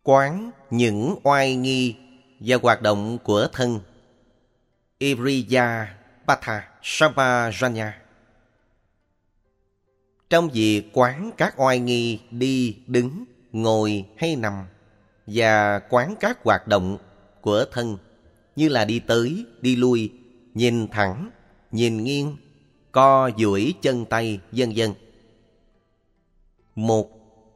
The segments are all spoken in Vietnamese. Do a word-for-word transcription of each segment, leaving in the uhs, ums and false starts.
quán những oai nghi và hoạt động của thân. Iriya Patha Samajanya. Trong việc quán các oai nghi đi, đứng, ngồi hay nằm, và quán các hoạt động của thân như là đi tới, đi lui, nhìn thẳng, nhìn nghiêng, co duỗi chân tay, vân vân. Một,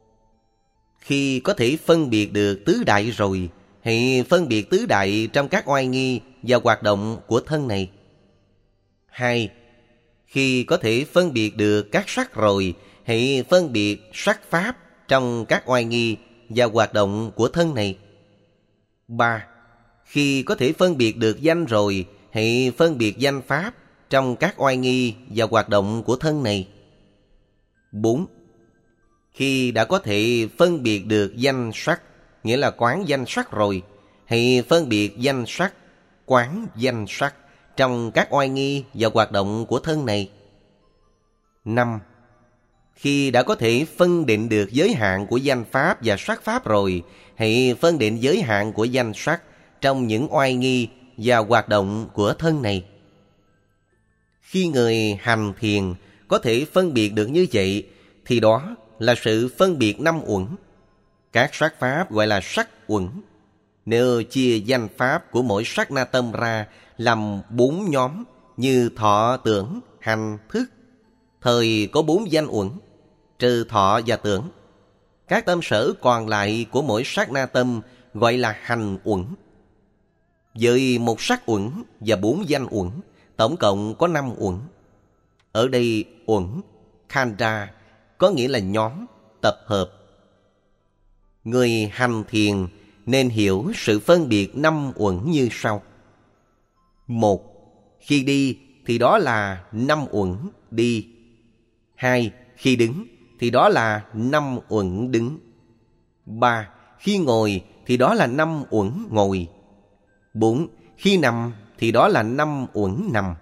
khi có thể phân biệt được tứ đại rồi, hãy phân biệt tứ đại trong các oai nghi và hoạt động của thân này. Hai, khi có thể phân biệt được các sắc rồi, hãy phân biệt sắc pháp trong các oai nghi và hoạt động của thân này. Ba, khi có thể phân biệt được danh rồi, hãy phân biệt danh pháp trong các oai nghi và hoạt động của thân này. Bốn, khi đã có thể phân biệt được danh sắc, nghĩa là quán danh sắc rồi, hãy phân biệt danh sắc, quán danh sắc trong các oai nghi và hoạt động của thân này. Năm, khi đã có thể phân định được giới hạn của danh pháp và sắc pháp rồi, hãy phân định giới hạn của danh sắc trong những oai nghi và hoạt động của thân này. Khi người hành thiền có thể phân biệt được như vậy, thì đó là sự phân biệt năm uẩn. Các sắc pháp gọi là sắc uẩn. Nếu chia danh pháp của mỗi sát na tâm ra làm bốn nhóm như thọ, tưởng, hành, thức, thời có bốn danh uẩn, trừ thọ và tưởng. Các tâm sở còn lại của mỗi sát na tâm gọi là hành uẩn. Với một sắc uẩn và bốn danh uẩn, tổng cộng có năm uẩn. Ở đây uẩn, khanda, có nghĩa là nhóm, tập hợp. Người hành thiền nên hiểu sự phân biệt năm uẩn như sau. Một, khi đi thì đó là năm uẩn đi. Hai, khi đứng thì đó là năm uẩn đứng. Ba, khi ngồi thì đó là năm uẩn ngồi. Bốn, khi nằm thì đó là năm uẩn nằm.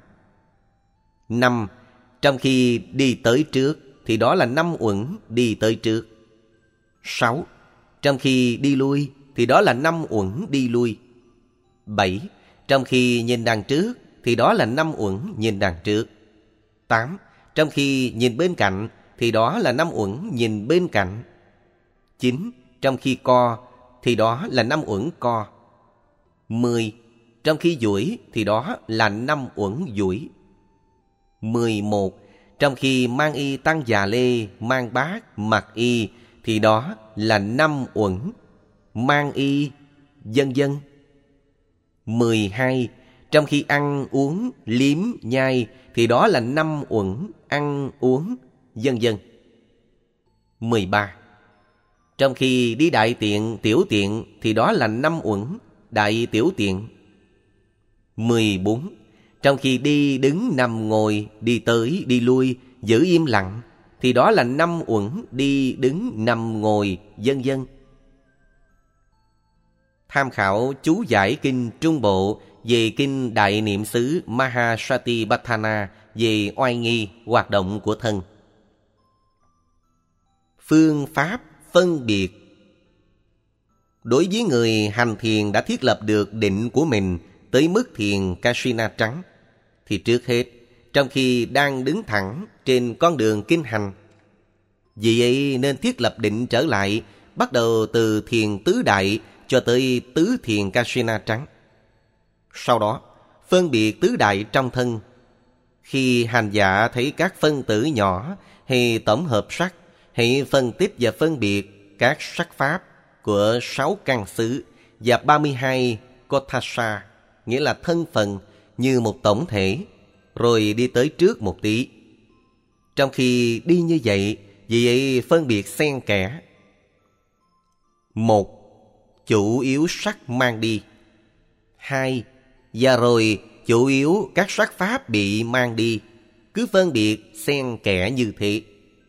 Năm, trong khi đi tới trước thì đó là năm uẩn đi tới trước. Sáu, trong khi đi lui thì đó là năm uẩn đi lui. Bảy, trong khi nhìn đằng trước thì đó là năm uẩn nhìn đằng trước. Tám, trong khi nhìn bên cạnh thì đó là năm uẩn nhìn bên cạnh. Chín, trong khi co thì đó là năm uẩn co. Mười, trong khi duỗi thì đó là năm uẩn duỗi. Mười một, trong khi mang y tăng già lê, mang bát, mặc y thì đó là năm uẩn mang y, vân vân. Mười hai, trong khi ăn uống, liếm, nhai thì đó là năm uẩn ăn uống, vân vân. Mười ba, trong khi đi đại tiện, tiểu tiện thì đó là năm uẩn đại tiểu tiện. Mười bốn, trong khi đi, đứng, nằm, ngồi, đi tới, đi lui, giữ im lặng thì đó là năm uẩn đi, đứng, nằm, ngồi, vân vân. Tham khảo chú giải kinh Trung Bộ về kinh Đại Niệm xứ Mahasatipatthana về oai nghi hoạt động của thân. Phương pháp phân biệt. Đối với người hành thiền đã thiết lập được định của mình tới mức thiền Kasina trắng, thì trước hết, trong khi đang đứng thẳng trên con đường kinh hành, vì ấy nên thiết lập định trở lại, bắt đầu từ thiền tứ đại cho tới tứ thiền Kasina trắng. Sau đó, phân biệt tứ đại trong thân. Khi hành giả thấy các phân tử nhỏ hay tổng hợp sắc, hãy phân tích và phân biệt các sắc pháp của sáu căn xứ và ba mươi hai Kothasa, nghĩa là thân phần như một tổng thể, rồi đi tới trước một tí. Trong khi đi như vậy, vì vậy phân biệt xen kẽ. Một, chủ yếu sắc mang đi. Hai, và rồi chủ yếu các sắc pháp bị mang đi. Cứ phân biệt xen kẽ như thế.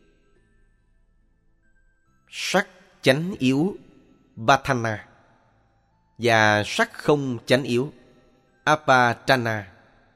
Sắc chánh yếu, Bhatana, và sắc không chánh yếu, Apatana.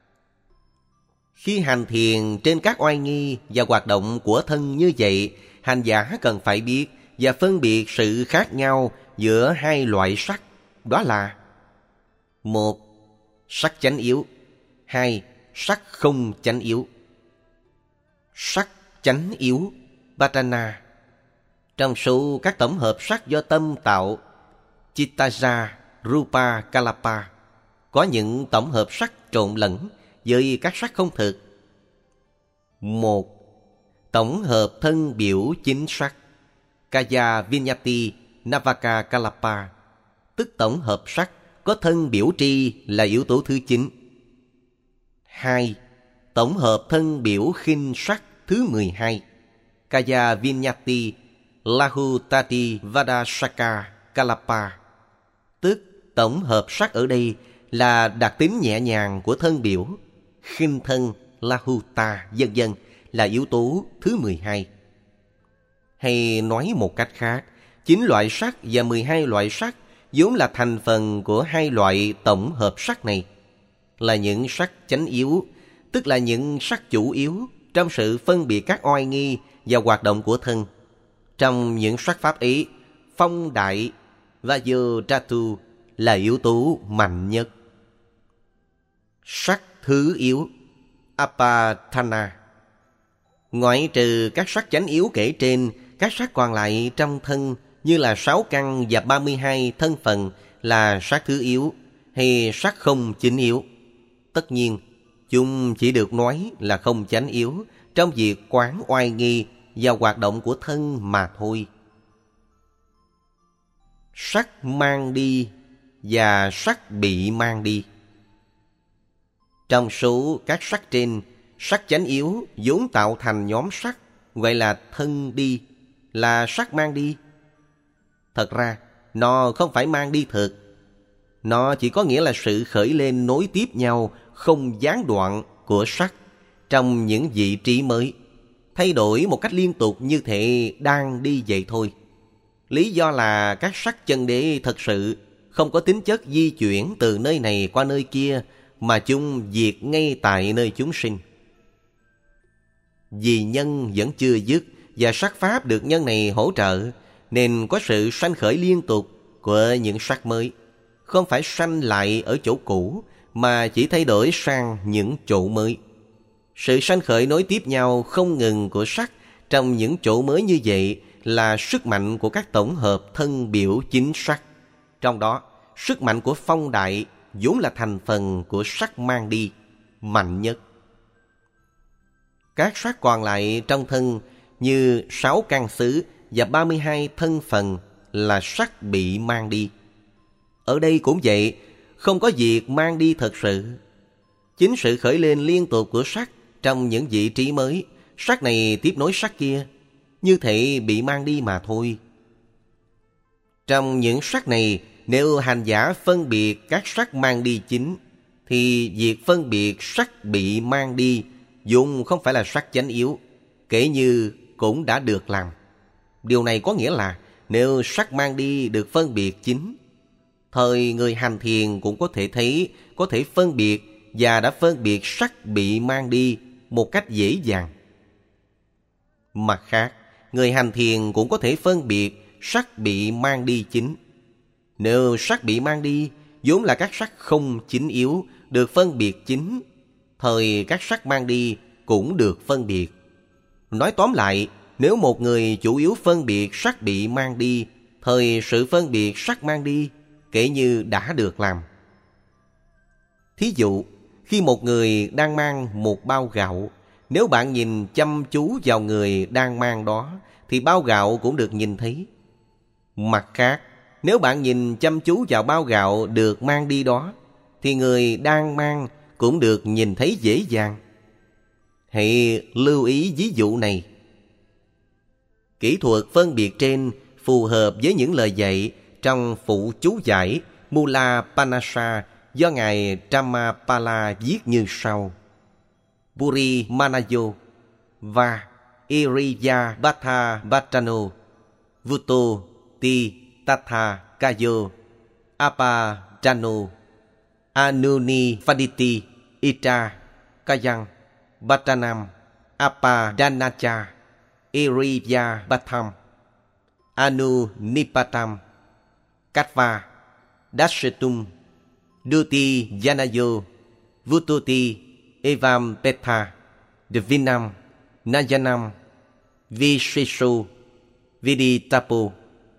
Khi hành thiền trên các oai nghi và hoạt động của thân như vậy, hành giả cần phải biết và phân biệt sự khác nhau giữa hai loại sắc, đó là: một, sắc chánh yếu. Hai, sắc không chánh yếu. Sắc chánh yếu Patana trong số các tổng hợp sắc do tâm tạo, Chittaja, Rupa, Kalapa, có những tổng hợp sắc trộn lẫn với các sắc không thực. Một, tổng hợp thân biểu chính sắc, Kaya Vinyati Navaka Kalapa, tức tổng hợp sắc có thân biểu tri là yếu tố thứ chín. Hai, tổng hợp thân biểu khinh sắc thứ mười hai, Kaya Vinyati Lahutati Vadasaka Kalapa, tức tổng hợp sắc ở đây là đặc tính nhẹ nhàng của thân biểu, khinh thân Lahuta vân vân là yếu tố thứ mười hai. Hay nói một cách khác, chín loại sắc và mười hai loại sắc vốn là thành phần của hai loại tổng hợp sắc này, là những sắc chánh yếu, tức là những sắc chủ yếu trong sự phân biệt các oai nghi và hoạt động của thân. Trong những sắc pháp ấy, phong đại Vajratu là yếu tố mạnh nhất. Sắc thứ yếu Apatthana. Ngoại trừ các sắc chánh yếu kể trên, các sắc còn lại trong thân như là sáu căn và ba mươi hai thân phần là sắc thứ yếu hay sắc không chính yếu. Tất nhiên, chúng chỉ được nói là không chánh yếu trong việc quán oai nghi và hoạt động của thân mà thôi. Sắc mang đi và sắc bị mang đi. Trong số các sắc trên, sắc chánh yếu vốn tạo thành nhóm sắc gọi là thân đi, là sắc mang đi. Thật ra, nó không phải mang đi thực. Nó chỉ có nghĩa là sự khởi lên nối tiếp nhau, không gián đoạn của sắc trong những vị trí mới, thay đổi một cách liên tục như thể đang đi vậy thôi. Lý do là các sắc chân đế thật sự không có tính chất di chuyển từ nơi này qua nơi kia, mà chúng diệt ngay tại nơi chúng sinh. Vì nhân vẫn chưa dứt và sắc pháp được nhân này hỗ trợ, nên có sự sanh khởi liên tục của những sắc mới, không phải sanh lại ở chỗ cũ mà chỉ thay đổi sang những chỗ mới. Sự sanh khởi nối tiếp nhau không ngừng của sắc trong những chỗ mới như vậy là sức mạnh của các tổng hợp thân biểu chính sắc. Trong đó, sức mạnh của phong đại vốn là thành phần của sắc mang đi, mạnh nhất. Các sắc còn lại trong thân như sáu căn xứ và ba mươi hai thân phần là sắc bị mang đi. Ở đây cũng vậy, không có việc mang đi thật sự. Chính sự khởi lên liên tục của sắc trong những vị trí mới, sắc này tiếp nối sắc kia, như thể bị mang đi mà thôi. Trong những sắc này, nếu hành giả phân biệt các sắc mang đi chính, thì việc phân biệt sắc bị mang đi vốn không phải là sắc chánh yếu, kể như cũng đã được làm. Điều này có nghĩa là nếu sắc mang đi được phân biệt chính, thời người hành thiền cũng có thể thấy, có thể phân biệt và đã phân biệt sắc bị mang đi một cách dễ dàng. Mặt khác, người hành thiền cũng có thể phân biệt sắc bị mang đi chính. Nếu sắc bị mang đi vốn là các sắc không chính yếu được phân biệt chính, thời các sắc mang đi cũng được phân biệt. Nói tóm lại, nếu một người chủ yếu phân biệt sắc bị mang đi, thời sự phân biệt sắc mang đi kể như đã được làm. Thí dụ, khi một người đang mang một bao gạo, nếu bạn nhìn chăm chú vào người đang mang đó, thì bao gạo cũng được nhìn thấy. Mặt khác, nếu bạn nhìn chăm chú vào bao gạo được mang đi đó, thì người đang mang cũng được nhìn thấy dễ dàng. Hãy lưu ý ví dụ này. Kỹ thuật phân biệt trên phù hợp với những lời dạy trong phụ chú giải Mula Panasa do Ngài Trammapala viết như sau: Puri Manayo và Iriya Bhatha Bhattano Vuto Ti Tatha Kayo Apajano Anuni Faditi Ita Kayang Bhattanam Apadanacha Iriya Bhatham Anu Nipatam Kattva, Dashetum, Duti Janayo, Vututi, Evam Petha, Devinam, Najanam, Vishesu, Viditapo.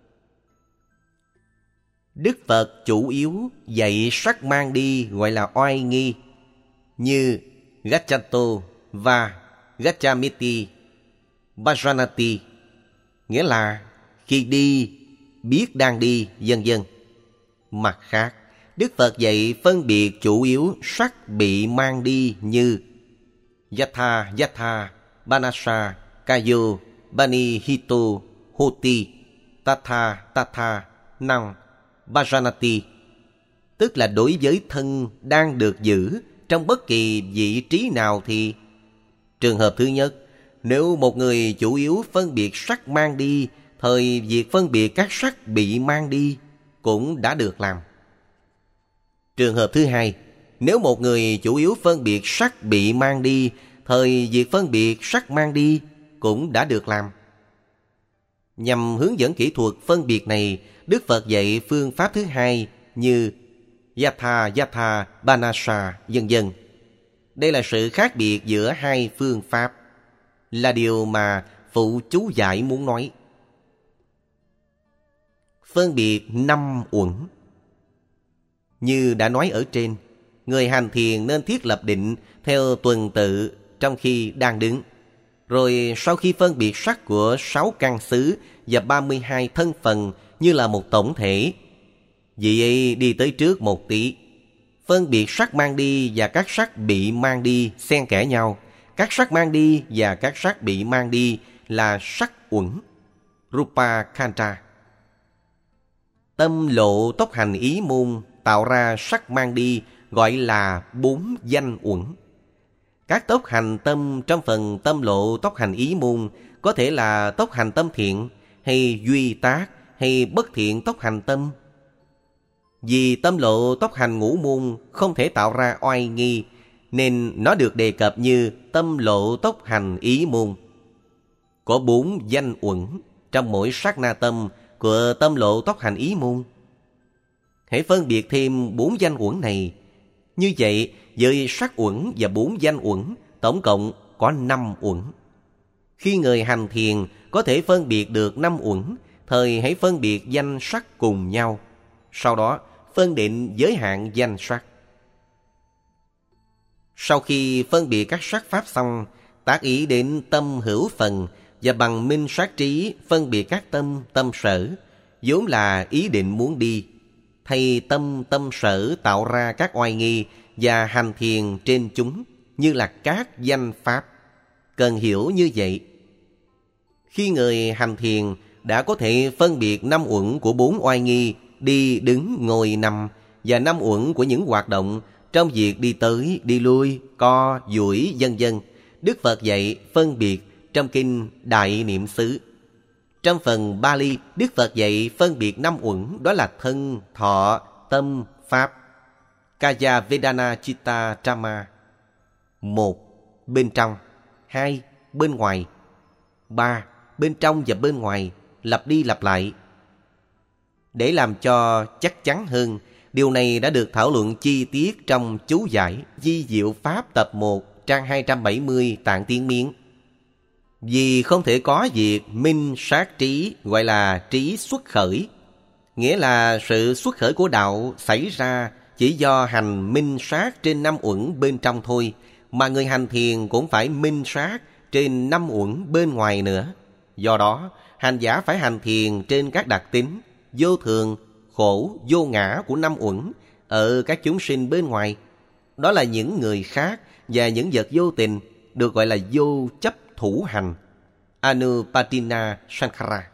Đức Phật chủ yếu dạy sắc mang đi gọi là oai nghi, như Gacchato và Gachamiti, Bhajanati, nghĩa là khi đi, biết đang đi, vân vân. Mặt khác, Đức Phật dạy phân biệt chủ yếu sắc bị mang đi như Yatha Yatha, Banasa, Kayo, Bani Hito, Hoti, Tatha Tatha, Năng, Bhajanati, tức là đối với thân đang được giữ trong bất kỳ vị trí nào thì trường hợp thứ nhất, nếu một người chủ yếu phân biệt sắc mang đi, thời việc phân biệt các sắc bị mang đi cũng đã được làm. Trường hợp thứ hai, nếu một người chủ yếu phân biệt sắc bị mang đi, thời việc phân biệt sắc mang đi cũng đã được làm. Nhằm hướng dẫn kỹ thuật phân biệt này, Đức Phật dạy phương pháp thứ hai như Yatha Yatha, Banasa, vân vân. Đây là sự khác biệt giữa hai phương pháp, là điều mà phụ chú giải muốn nói. Phân biệt năm uẩn. Như đã nói ở trên, người hành thiền nên thiết lập định theo tuần tự trong khi đang đứng. Rồi sau khi phân biệt sắc của sáu căn xứ và ba mươi hai thân phần như là một tổng thể, vị ấy đi tới trước một tí, phân biệt sắc mang đi và các sắc bị mang đi xen kẽ nhau. Các sắc mang đi và các sắc bị mang đi là sắc uẩn, Rupa Kanta. Tâm lộ tốc hành ý môn tạo ra sắc mang đi gọi là bốn danh uẩn. Các tốc hành tâm trong phần tâm lộ tốc hành ý môn có thể là tốc hành tâm thiện hay duy tác hay bất thiện tốc hành tâm. Vì tâm lộ tốc hành ngũ môn không thể tạo ra oai nghi, nên nó được đề cập như tâm lộ tốc hành ý môn. Có bốn danh uẩn trong mỗi sát na tâm của tâm lộ tốc hành ý môn. Hãy phân biệt thêm bốn danh uẩn này. Như vậy, với sắc uẩn và bốn danh uẩn, tổng cộng có năm uẩn. Khi người hành thiền có thể phân biệt được năm uẩn, thời hãy phân biệt danh sắc cùng nhau. Sau đó, phân định giới hạn danh sắc. Sau khi phân biệt các sắc pháp xong, tác ý đến tâm hữu phần và bằng minh sát trí phân biệt các tâm, tâm sở, vốn là ý định muốn đi. Thay tâm, tâm sở tạo ra các oai nghi và hành thiền trên chúng như là các danh pháp. Cần hiểu như vậy. Khi người hành thiền đã có thể phân biệt năm uẩn của bốn oai nghi đi, đứng, ngồi, nằm và năm uẩn của những hoạt động trong việc đi tới, đi lui, co, duỗi, vân vân. Đức Phật dạy phân biệt trong kinh Đại Niệm xứ. Trong phần Bali, Đức Phật dạy phân biệt năm uẩn, đó là thân, thọ, tâm, pháp. Kaya Vedana Chitta Trama. Một, bên trong. Hai, bên ngoài. Ba, bên trong và bên ngoài, lặp đi lặp lại. Để làm cho chắc chắn hơn, điều này đã được thảo luận chi tiết trong chú giải Di Diệu Pháp tập một, trang hai trăm bảy mươi Tạng Tiếng Miến. Vì không thể có việc minh sát trí gọi là trí xuất khởi, nghĩa là sự xuất khởi của đạo xảy ra chỉ do hành minh sát trên năm uẩn bên trong thôi, mà người hành thiền cũng phải minh sát trên năm uẩn bên ngoài nữa. Do đó, hành giả phải hành thiền trên các đặc tính vô thường, khổ, vô ngã của năm uẩn ở các chúng sinh bên ngoài. Đó là những người khác và những vật vô tình, được gọi là vô chấp thủ hành, Anupatina Sankara.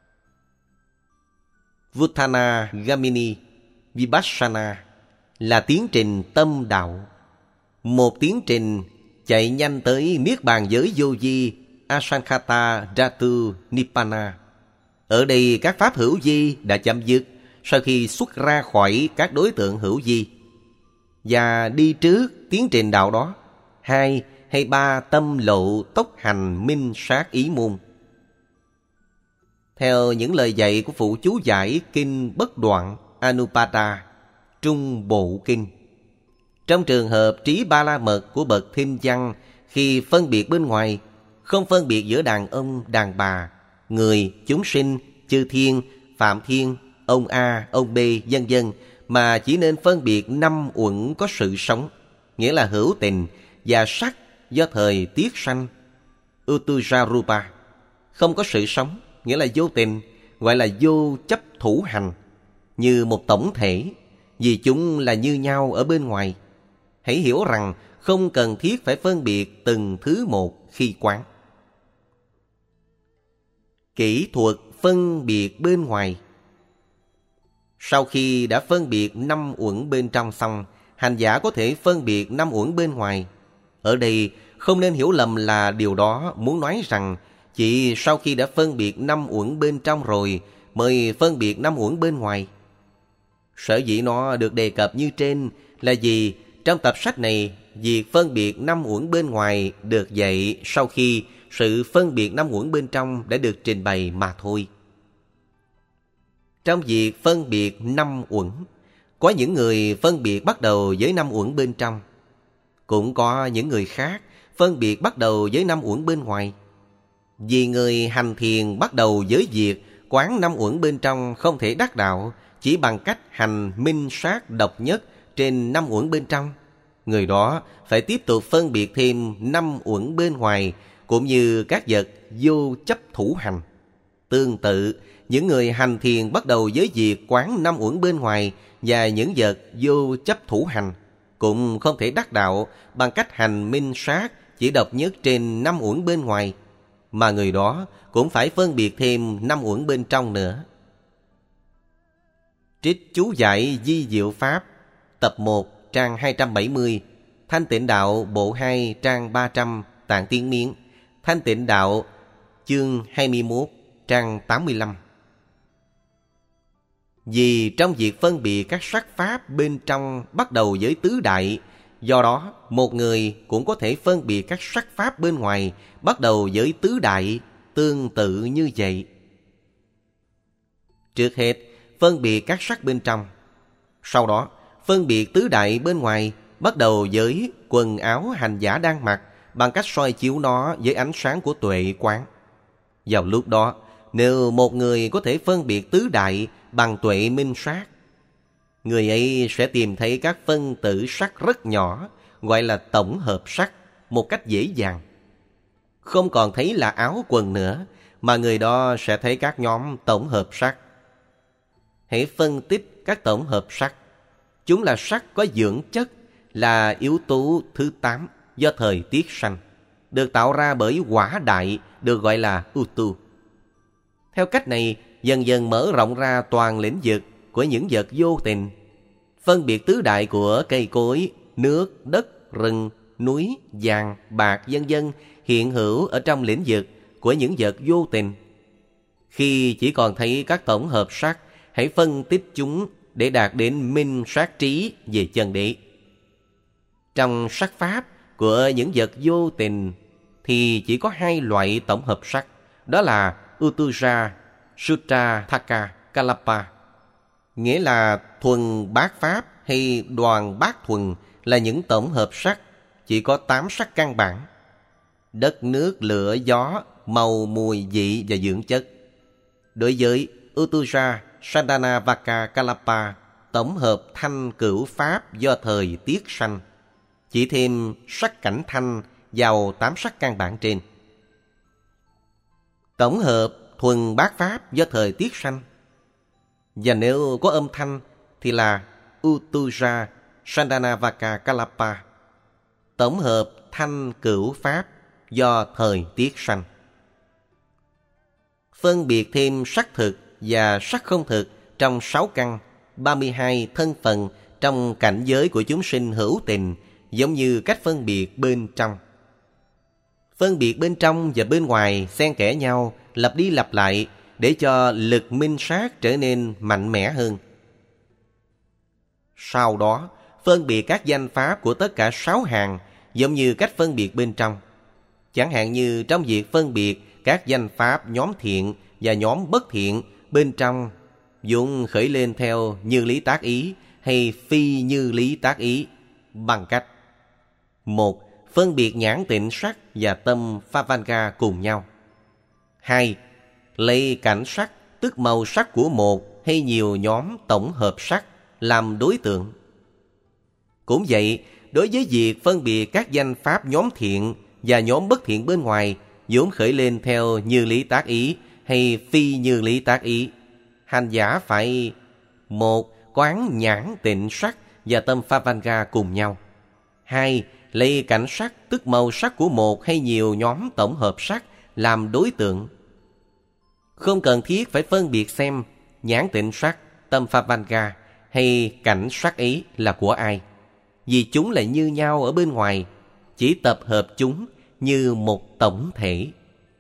Vuttana Gamini Vipassana là tiến trình tâm đạo, một tiến trình chạy nhanh tới niết bàn giới vô vi, Asankhata Dhatu Nibbana. Ở đây các pháp hữu vi đã chấm dứt sau khi xuất ra khỏi các đối tượng hữu vi. Và đi trước tiến trình đạo đó, hai hay ba tâm lộ tốc hành minh sát ý môn. Theo những lời dạy của phụ chú giải Kinh Bất Đoạn Anupada, Trung Bộ Kinh, trong trường hợp trí ba la mật của bậc thiên văn, khi phân biệt bên ngoài, không phân biệt giữa đàn ông, đàn bà, người, chúng sinh, chư thiên, phạm thiên, ông A, ông B, vân vân, mà chỉ nên phân biệt năm uẩn có sự sống, nghĩa là hữu tình, và sắc do thời tiết sanh, Utujarupa, không có sự sống, nghĩa là vô tình, gọi là vô chấp thủ hành, như một tổng thể, vì chúng là như nhau ở bên ngoài. Hãy hiểu rằng không cần thiết phải phân biệt từng thứ một khi quán. Kỹ thuật phân biệt bên ngoài. Sau khi đã phân biệt năm uẩn bên trong xong, hành giả có thể phân biệt năm uẩn bên ngoài. Ở đây không nên hiểu lầm là điều đó muốn nói rằng chỉ sau khi đã phân biệt năm uẩn bên trong rồi mới phân biệt năm uẩn bên ngoài. Sở dĩ nó được đề cập như trên là vì trong tập sách này, việc phân biệt năm uẩn bên ngoài được dạy sau khi sự phân biệt năm uẩn bên trong đã được trình bày mà thôi. Trong việc phân biệt năm uẩn, có những người phân biệt bắt đầu với năm uẩn bên trong, cũng có những người khác phân biệt bắt đầu với năm uẩn bên ngoài. Vì người hành thiền bắt đầu với việc quán năm uẩn bên trong không thể đắc đạo chỉ bằng cách hành minh sát độc nhất trên năm uẩn bên trong, người đó phải tiếp tục phân biệt thêm năm uẩn bên ngoài cũng như các vật vô chấp thủ hành. Tương tự, những người hành thiền bắt đầu với việc quán năm uẩn bên ngoài và những vật vô chấp thủ hành cũng không thể đắc đạo bằng cách hành minh sát chỉ độc nhất trên năm uẩn bên ngoài, mà người đó cũng phải phân biệt thêm năm uẩn bên trong nữa. Trích chú giải Di Diệu Pháp, tập một, trang hai trăm bảy mươi, Thanh Tịnh Đạo, bộ hai, trang ba trăm, Tạng Tiếng Miến, Thanh Tịnh Đạo, chương hai mươi mốt, trang tám mươi lăm. Vì trong việc phân biệt các sắc pháp bên trong bắt đầu với tứ đại, do đó một người cũng có thể phân biệt các sắc pháp bên ngoài bắt đầu với tứ đại tương tự như vậy. Trước hết, phân biệt các sắc bên trong. Sau đó, phân biệt tứ đại bên ngoài bắt đầu với quần áo hành giả đang mặc bằng cách soi chiếu nó với ánh sáng của tuệ quán. Vào lúc đó, nếu một người có thể phân biệt tứ đại bằng tuệ minh sát, người ấy sẽ tìm thấy các phân tử sắc rất nhỏ, gọi là tổng hợp sắc, một cách dễ dàng. Không còn thấy là áo quần nữa, mà người đó sẽ thấy các nhóm tổng hợp sắc. Hãy phân tích các tổng hợp sắc. Chúng là sắc có dưỡng chất, là yếu tố thứ tám do thời tiết sanh, được tạo ra bởi hỏa đại, được gọi là Utu. Theo cách này, dần dần mở rộng ra toàn lĩnh vực của những vật vô tình. Phân biệt tứ đại của cây cối, nước, đất, rừng, núi, vàng, bạc, vân vân hiện hữu ở trong lĩnh vực của những vật vô tình. Khi chỉ còn thấy các tổng hợp sắc, hãy phân tích chúng để đạt đến minh sát trí về chân đế. Trong sắc pháp của những vật vô tình thì chỉ có hai loại tổng hợp sắc, đó là Utuja, Sutta, Thaka, Kalapa. Nghĩa là thuần bát pháp hay đoàn bát thuần là những tổng hợp sắc, chỉ có tám sắc căn bản: đất, nước, lửa, gió, màu, mùi, vị và dưỡng chất. Đối với Utuja, Sandana, Vaka, Kalapa, tổng hợp thanh cửu pháp do thời tiết sanh, chỉ thêm sắc cảnh thanh vào tám sắc căn bản trên. Tổng hợp thuần bát pháp do thời tiết sanh, và nếu có âm thanh thì là Utuja, Sandana, Vaka, Kalapa, tổng hợp thanh cửu pháp do thời tiết sanh. Phân biệt thêm sắc thực và sắc không thực trong sáu căn, ba mươi hai thân phần trong cảnh giới của chúng sinh hữu tình, giống như cách phân biệt bên trong. Phân biệt bên trong và bên ngoài xen kẽ nhau, lặp đi lặp lại để cho lực minh sát trở nên mạnh mẽ hơn. Sau đó, phân biệt các danh pháp của tất cả sáu hàng, giống như cách phân biệt bên trong. Chẳng hạn như trong việc phân biệt các danh pháp nhóm thiện và nhóm bất thiện bên trong vốn khởi lên theo như lý tác ý hay phi như lý tác ý bằng cách: một, phân biệt nhãn tịnh sắc và tâm Phavanga cùng nhau. Hai, lấy cảnh sắc tức màu sắc của một hay nhiều nhóm tổng hợp sắc làm đối tượng. Cũng vậy, đối với việc phân biệt các danh pháp nhóm thiện và nhóm bất thiện bên ngoài vốn khởi lên theo như lý tác ý hay phi như lý tác ý, hành giả phải: một, quán nhãn tịnh sắc và tâm Phavanga cùng nhau. Hai, lấy cảnh sắc tức màu sắc của một hay nhiều nhóm tổng hợp sắc làm đối tượng. Không cần thiết phải phân biệt xem nhãn tịnh sắc, tâm Phavanga hay cảnh sắc ấy là của ai, vì chúng lại như nhau ở bên ngoài, chỉ tập hợp chúng như một tổng thể.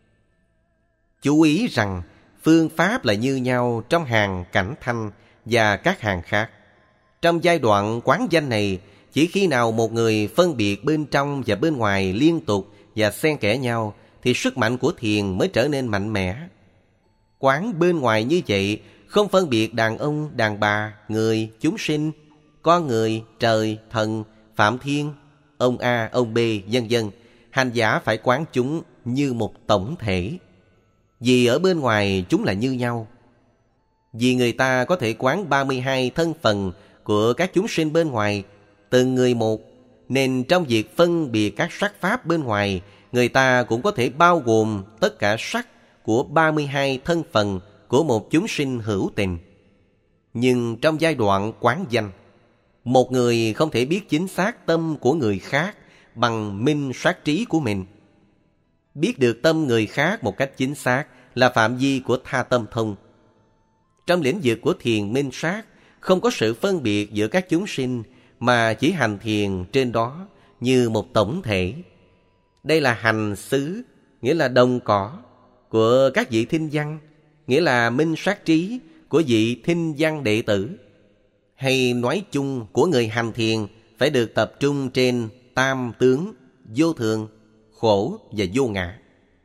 Chú ý rằng phương pháp là như nhau trong hàng cảnh thanh và các hàng khác. Trong giai đoạn quán danh này, chỉ khi nào một người phân biệt bên trong và bên ngoài liên tục và xen kẽ nhau thì sức mạnh của thiền mới trở nên mạnh mẽ. Quán bên ngoài như vậy, không phân biệt đàn ông, đàn bà, người, chúng sinh, con người, trời, thần, phạm thiên, ông A, ông B, vân vân. Hành giả phải quán chúng như một tổng thể, vì ở bên ngoài chúng là như nhau. Vì người ta có thể quán ba mươi hai thân phần của các chúng sinh bên ngoài, từng người một, nên trong việc phân biệt các sắc pháp bên ngoài, người ta cũng có thể bao gồm tất cả sắc của ba mươi hai thân phần của một chúng sinh hữu tình. Nhưng trong giai đoạn quán danh, một người không thể biết chính xác tâm của người khác bằng minh sát trí của mình. Biết được tâm người khác một cách chính xác là phạm vi của tha tâm thông. Trong lĩnh vực của thiền minh sát, không có sự phân biệt giữa các chúng sinh, mà chỉ hành thiền trên đó như một tổng thể. Đây là hành xứ, nghĩa là đồng cỏ, của các vị thinh văn, nghĩa là minh sát trí của vị thinh văn đệ tử. Hay nói chung của người hành thiền phải được tập trung trên tam tướng, vô thường, khổ và vô ngã.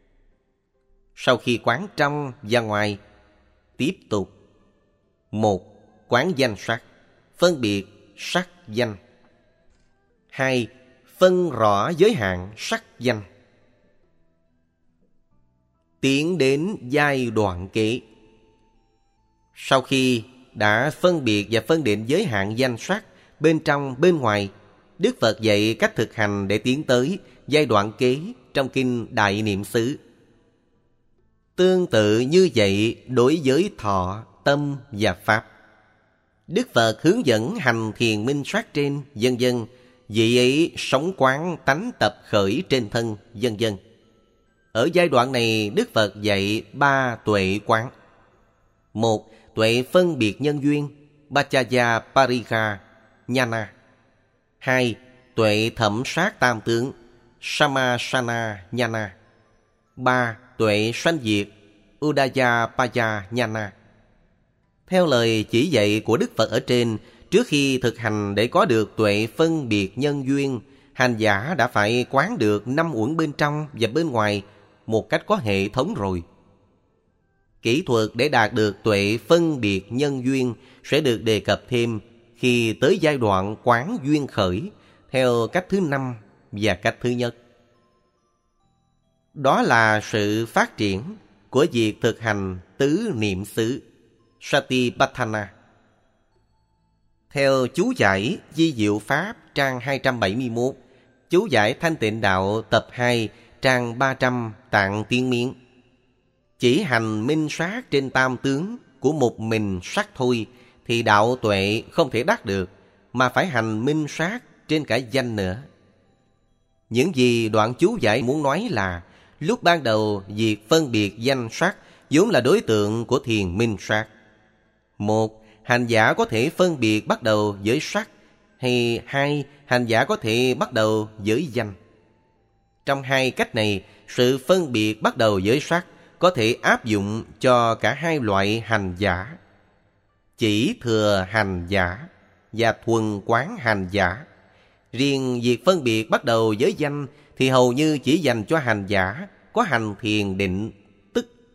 Sau khi quán trong và ngoài, tiếp tục: một, quán danh sắc, phân biệt sắc danh. Hai, phân rõ giới hạn sắc danh. Tiến đến giai đoạn kế. Sau khi đã phân biệt và phân định giới hạn danh sắc bên trong bên ngoài, Đức Phật dạy cách thực hành để tiến tới giai đoạn kế trong kinh Đại Niệm xứ. Tương tự như vậy đối với thọ, tâm và pháp. Đức Phật hướng dẫn hành thiền minh sát trên, vân vân, vị ấy sống quán tánh tập khởi trên thân, vân vân. Ở giai đoạn này, Đức Phật dạy ba tuệ quán. Một, tuệ phân biệt nhân duyên, Bachaya Pariga Nhana. Hai, tuệ thẩm sát tam tướng, Samasana Nhana. Ba, tuệ sanh diệt, Udayapaya Nhana. Theo lời chỉ dạy của Đức Phật ở trên, trước khi thực hành để có được tuệ phân biệt nhân duyên, hành giả đã phải quán được năm uẩn bên trong và bên ngoài một cách có hệ thống rồi. Kỹ thuật để đạt được tuệ phân biệt nhân duyên sẽ được đề cập thêm khi tới giai đoạn quán duyên khởi theo cách thứ năm và cách thứ nhất. Đó là sự phát triển của việc thực hành tứ niệm xứ, Satipatthana. Theo chú giải Di Diệu Pháp trang hai trăm bảy mươi mốt, chú giải Thanh Tịnh Đạo tập hai trang ba trăm tạng tiên miên, chỉ hành minh sát trên tam tướng của một mình sắc thôi thì đạo tuệ không thể đắc được, mà phải hành minh sát trên cả danh nữa. Những gì đoạn chú giải muốn nói là lúc ban đầu việc phân biệt danh sắc vốn là đối tượng của thiền minh sát. Một, hành giả có thể phân biệt bắt đầu với sắc, hay hai, hành giả có thể bắt đầu với danh. Trong hai cách này, sự phân biệt bắt đầu với sắc có thể áp dụng cho cả hai loại hành giả: chỉ thừa hành giả và thuần quán hành giả. Riêng việc phân biệt bắt đầu với danh thì hầu như chỉ dành cho hành giả có hành thiền định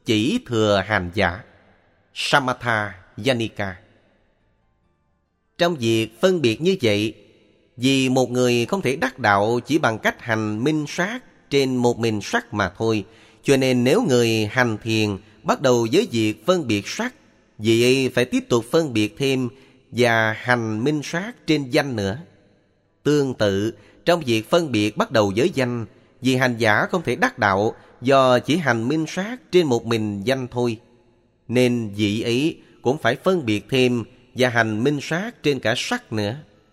chỉ thừa hành giả, Samatha Yanika. Trong việc phân biệt như vậy, vì một người không thể đắc đạo chỉ bằng cách hành minh sát trên một mình sắc mà thôi, cho nên nếu người hành thiền bắt đầu với việc phân biệt sắc, vì ấy phải tiếp tục phân biệt thêm và hành minh sát trên danh nữa. Tương tự, trong việc phân biệt bắt đầu với danh, vì hành giả không thể đắc đạo do chỉ hành minh sát trên một mình danh thôi, nên vị ấy cũng phải phân biệt thêm và hành minh sát trên cả sắc nữa.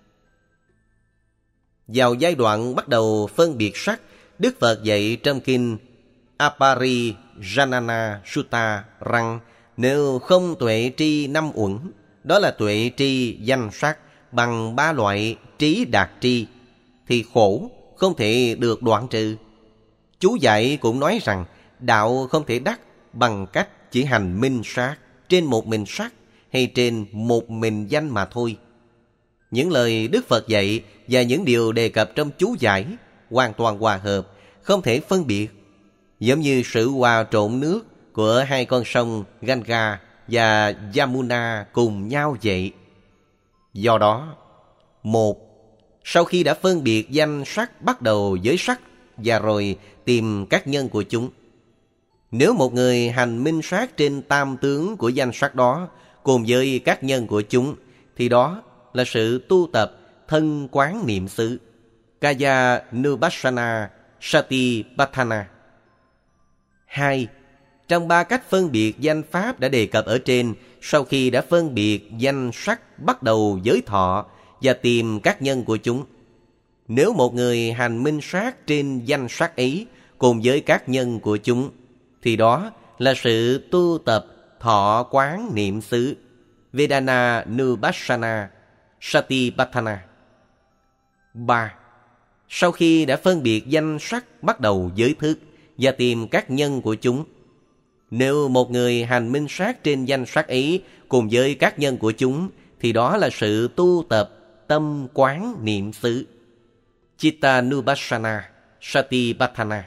Vào giai đoạn bắt đầu phân biệt sắc, Đức Phật dạy trong kinh Aparijanana Sutta rằng nếu không tuệ tri năm uẩn, đó là tuệ tri danh sắc bằng ba loại trí đạt tri, thì khổ không thể được đoạn trừ. Chú giải cũng nói rằng đạo không thể đắc bằng cách chỉ hành minh sát trên một mình sắc hay trên một mình danh mà thôi. Những lời Đức Phật dạy và những điều đề cập trong chú giải hoàn toàn hòa hợp, không thể phân biệt, giống như sự hòa trộn nước của hai con sông Ganga và Yamuna cùng nhau vậy. Do đó, một, sau khi đã phân biệt danh sắc bắt đầu với sắc và rồi tìm các nhân của chúng, nếu một người hành minh sát trên tam tướng của danh sắc đó cùng với các nhân của chúng, thì đó là sự tu tập thân quán niệm xứ, Kaya Nupassana Satipatthana. Hai, trong ba cách phân biệt danh pháp đã đề cập ở trên, sau khi đã phân biệt danh sắc bắt đầu với thọ và tìm các nhân của chúng, nếu một người hành minh sát trên danh sắc ấy cùng với các nhân của chúng, thì đó là sự tu tập thọ quán niệm xứ, Vedana Nupassana Satipatthana. Ba, sau khi đã phân biệt danh sắc bắt đầu với thức và tìm các nhân của chúng, nếu một người hành minh sát trên danh sắc ấy cùng với các nhân của chúng, thì đó là sự tu tập tâm quán niệm xứ, Chittanupassana Satipatthana.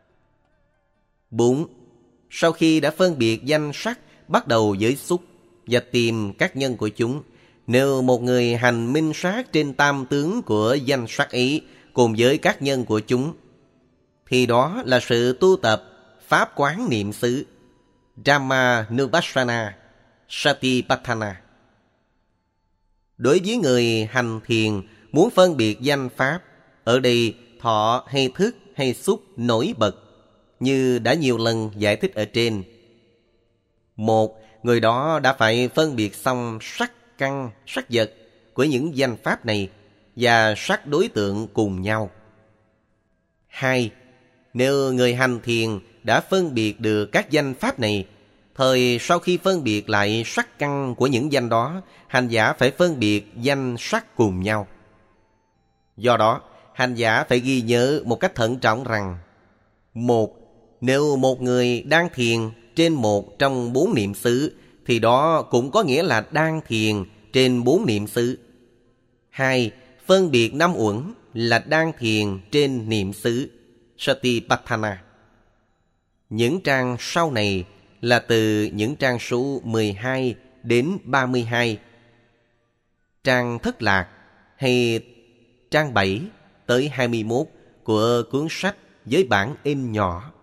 Bốn, sau khi đã phân biệt danh sắc bắt đầu với xúc và tìm các nhân của chúng, nếu một người hành minh sát trên tam tướng của danh sắc ấy cùng với các nhân của chúng, thì đó là sự tu tập pháp quán niệm xứ, Dhammanupassana Satipatthana. Đối với người hành thiền muốn phân biệt danh pháp, ở đây thọ hay thức hay xúc nổi bật, như đã nhiều lần giải thích ở trên. Một, người đó đã phải phân biệt xong sắc căn, sắc vật của những danh pháp này và sắc đối tượng cùng nhau. Hai, nếu người hành thiền đã phân biệt được các danh pháp này, thời sau khi phân biệt lại sắc căn của những danh đó, hành giả phải phân biệt danh sắc cùng nhau. Do đó, hành giả phải ghi nhớ một cách thận trọng rằng: một, nếu một người đang thiền trên một trong bốn niệm xứ, thì đó cũng có nghĩa là đang thiền trên bốn niệm xứ. Hai, phân biệt năm uẩn là đang thiền trên niệm xứ, Satipatthana. Những trang sau này là từ những trang số mười hai đến ba mươi hai, trang thất lạc hay trang bảy tới hai mươi mốt của cuốn sách với bản in nhỏ.